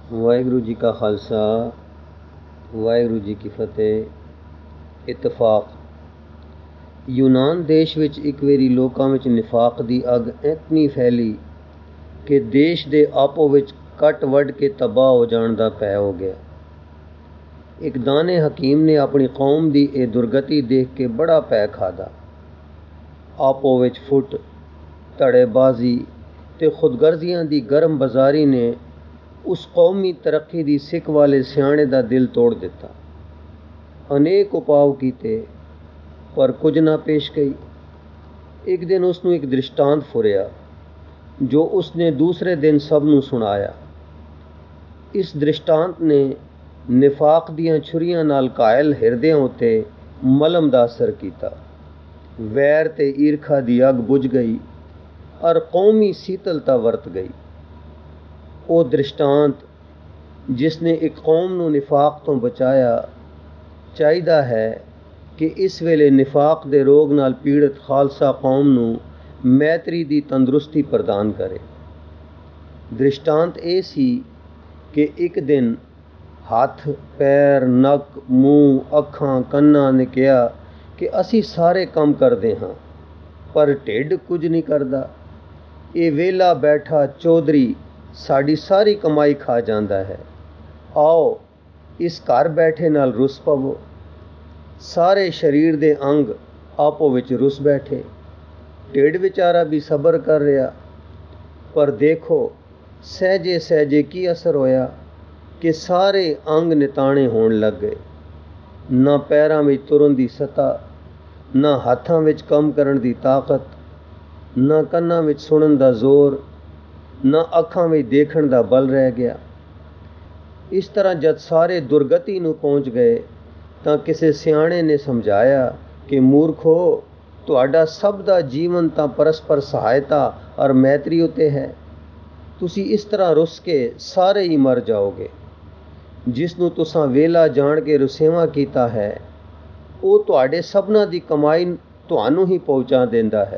वाहिगुरू जी का खालसा वाहिगुरू जी की फतेह। इतफाक यूनान देश विच एक वारी लोकां विच निफाक दी अग इतनी फैली कि देश दे आपो विच कट वड के तबाह हो जाण दा भै हो गया। एक दाने हकीम ने अपनी कौम दी ए दुर्गति देख के बड़ा भै खादा। आपो विच फुट धड़ेबाजी ते खुदगर्जियां दी गर्म बाजारी ने उस कौमी तरक्की दी सिक वाले सियाणे दा दिल तोड़ दिता। अनेक उपाव कीते पर कुछ ना पेश गई। एक दिन उसनू एक दृष्टांत फुरिया जो उसने दूसरे दिन सबनू सुनाया। इस दृष्टांत ने निफाक दियां छुरियां नाल घायल हिरदियां उत्ते मलम दा असर कीता। वैर ते ईरखा दी अग बुझ गई और कौमी शीतलता वरत गई। वो दृष्टांत जिसने एक कौम नू निफाक तो बचाया चाहिदा है कि इस वेले निफाक दे रोग नाल पीड़ित खालसा कौम नू मैत्री दी तंदुरुस्ती प्रदान करे। दृष्टांत ये सी कि एक दिन हथ पैर नक मूँह अखां कन्नां ने कहा कि असी सारे काम करते हाँ पर ढिड कुछ नहीं करता। ये वेला बैठा चौधरी साड़ी सारी कमाई खा जाता है। आओ इस घर बैठे नाल रुस पवो। सारे शरीर दे अंग आपो विच रुस बैठे। ढिड विचारा भी सबर कर रहा पर देखो सहजे सहजे की असर होया कि सारे अंग निताणे होण लग गए। ना पैरां विच तुरन दी सता, ना हाथां विच कम करन दी ताकत, ना कन्नां विच सुणन दा जोर, ना अखां विच देखण दा बल रह गया। इस तरह जद सारे दुर्गति नू पहुँच गए तां किसी सियाणे ने समझाया कि मूर्खो तुहाडा सब दा जीवन तां परस्पर सहायता और मैत्री उत्ते है। तुसी इस तरह रुस के सारे ही मर जाओगे। जिसनू तुसां वेला जान के रुसेवा कीता है वो तुहाडे सबना दी कमाई तुहानू ही पहुँचा देंदा है।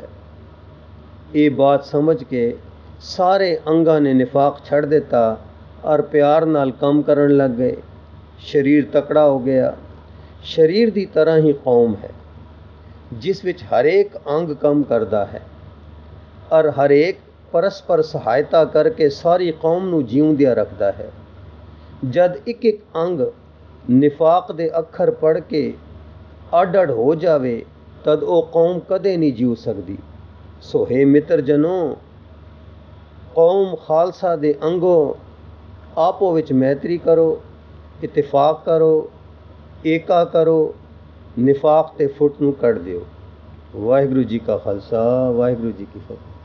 ये बात समझ के सारे अंगां ने निफाक छड़ दिता और प्यार नाल कम करन लग गए। शरीर तकड़ा हो गया। शरीर दी तरह ही कौम है जिस विच हर एक अंग कम करदा है और हर एक परस्पर सहायता करके सारी कौम नू जीवंदिया रखदा है। जद एक एक अंग निफाक दे अखर पढ़ के अड अड हो जावे तद वो कौम कदे नहीं जीव सकदी। सो हे मित्र जनों, कौम खालसा दे अंगों आपो विच मैत्री करो, इतिफाक करो, एका करो, निफाक ते फुट नू कढ़ दियो। वाहिगुरू जी का खालसा वाहिगुरू जी की फतेह।